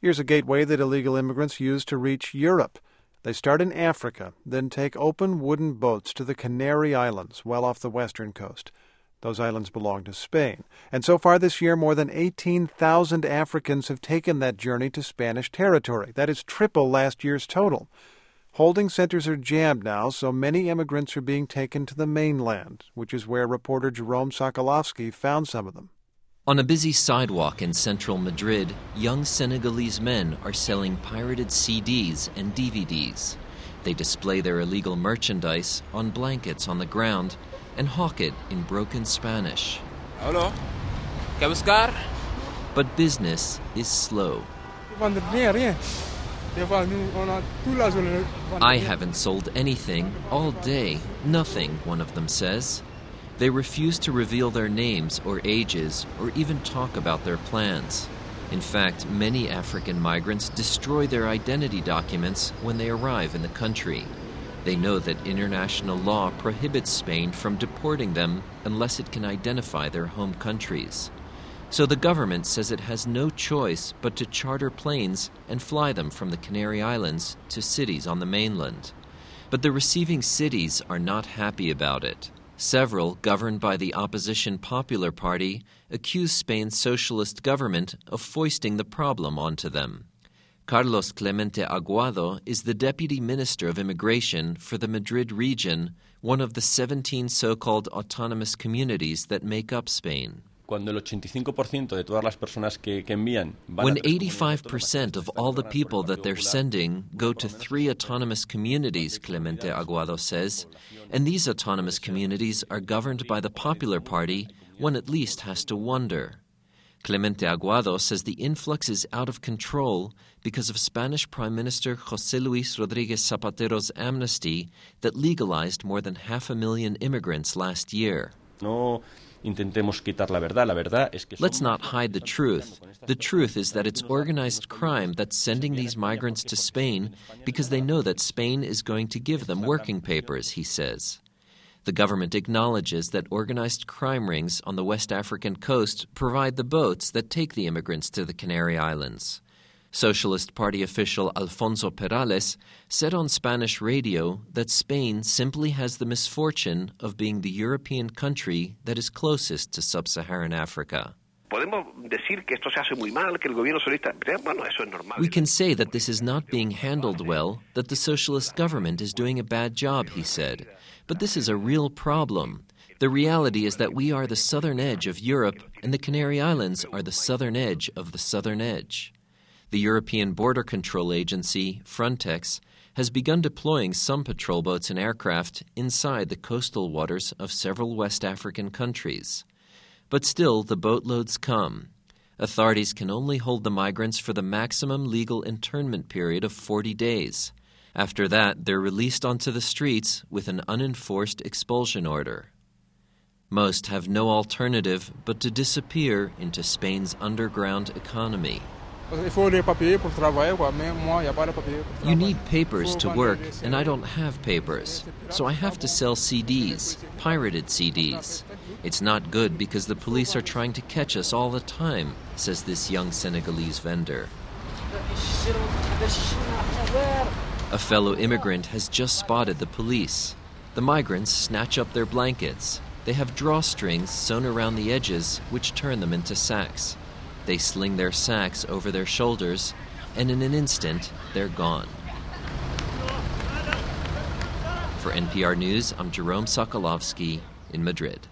Here's a gateway that illegal immigrants use to reach Europe. They start in Africa, then take open wooden boats to the Canary Islands, well off the western coast. Those islands belong to Spain. And so far this year, more than 18,000 Africans have taken that journey to Spanish territory. That is triple last year's total. Holding centers are jammed now, so many immigrants are being taken to the mainland, which is where reporter Jerome Sokolovsky found some of them. On a busy sidewalk in central Madrid, young Senegalese men are selling pirated CDs and DVDs. They display their illegal merchandise on blankets on the ground and hawk it in broken Spanish. Hello. ¿Qué buscar? But business is slow. I haven't sold anything all day. Nothing, one of them says. They refuse to reveal their names or ages or even talk about their plans. In fact, many African migrants destroy their identity documents when they arrive in the country. They know that international law prohibits Spain from deporting them unless it can identify their home countries. So the government says it has no choice but to charter planes and fly them from the Canary Islands to cities on the mainland. But the receiving cities are not happy about it. Several, governed by the opposition Popular Party, accuse Spain's socialist government of foisting the problem onto them. Carlos Clemente Aguado is the Deputy Minister of Immigration for the Madrid region, one of the 17 so-called autonomous communities that make up Spain. When 85% of all the people that they're sending go to 3 autonomous communities, Clemente Aguado says, and these autonomous communities are governed by the Popular Party, one at least has to wonder. Clemente Aguado says the influx is out of control because of Spanish Prime Minister José Luis Rodríguez Zapatero's amnesty that legalized more than 500,000 immigrants last year. Let's not hide the truth. The truth is that it's organized crime that's sending these migrants to Spain because they know that Spain is going to give them working papers, he says. The government acknowledges that organized crime rings on the West African coast provide the boats that take the immigrants to the Canary Islands. Socialist Party official Alfonso Perales said on Spanish radio that Spain simply has the misfortune of being the European country that is closest to sub-Saharan Africa. We can say that this is not being handled well, that the socialist government is doing a bad job, he said. But this is a real problem. The reality is that we are the southern edge of Europe, and the Canary Islands are the southern edge of the southern edge. The European Border Control Agency, Frontex, has begun deploying some patrol boats and aircraft inside the coastal waters of several West African countries. But still, the boatloads come. Authorities can only hold the migrants for the maximum legal internment period of 40 days. After that, they're released onto the streets with an unenforced expulsion order. Most have no alternative but to disappear into Spain's underground economy. You need papers to work, and I don't have papers. So I have to sell CDs, pirated CDs. It's not good because the police are trying to catch us all the time, says this young Senegalese vendor. A fellow immigrant has just spotted the police. The migrants snatch up their blankets. They have drawstrings sewn around the edges, which turn them into sacks. They sling their sacks over their shoulders, and in an instant, they're gone. For NPR News, I'm Jerome Sokolovsky in Madrid.